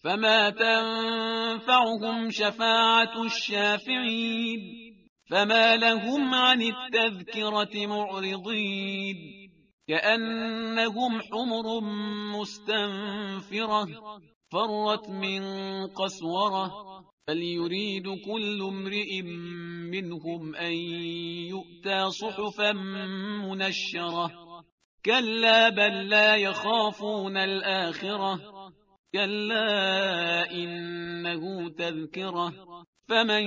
فما تنفعهم شفاعة الشافعين فما لهم عن التذكرة معرضين كأنهم حمر مستنفرة فرت من قسورة بل يريد كل امرئ منهم أن يؤتى صحفا منشرة كلا بل لا يخافون الآخرة كلا إنه تذكرة فمن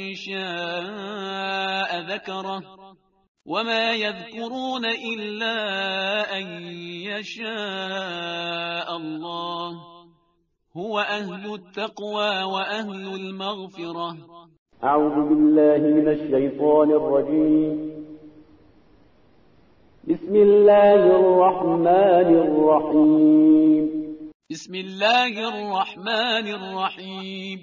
شاء ذكره وما يذكرون إلا أن يشاء الله هو أهل التقوى وأهل المغفرة. أعوذ بالله من الشيطان الرجيم. بسم الله الرحمن الرحيم. بسم الله الرحمن الرحيم.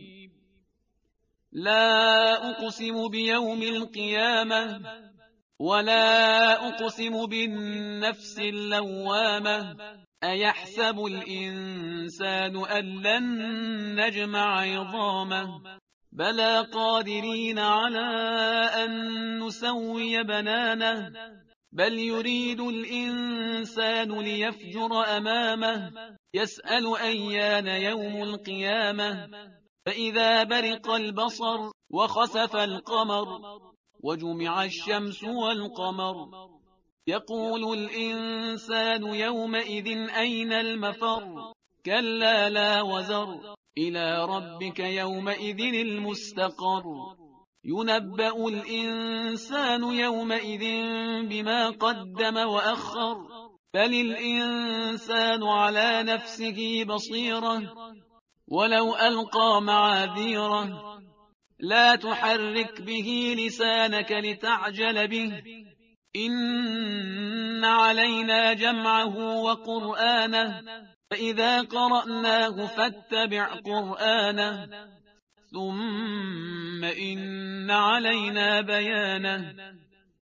لا أقسم بيوم القيامة ولا أقسم بالنفس اللوامة أيحسب الإنسان أن لن نجمع عظامه بلى قادرين على أن نسوي بنانه بل يريد الإنسان ليفجر أمامه يسأل أيان يوم القيامة فإذا برق البصر وخسف القمر وجمع الشمس والقمر يقول الإنسان يومئذ أين المفر كلا لا وزر إلى ربك يومئذ المستقر ينبأ الإنسان يومئذ بما قدم وأخر بل الإنسان على نفسه بصيرة ولو ألقى معاذيره لا تحرك به لسانك لتعجل به إن علينا جمعه وقرآنه فإذا قرأناه فاتبع قرآنه ثم إن علينا بيانه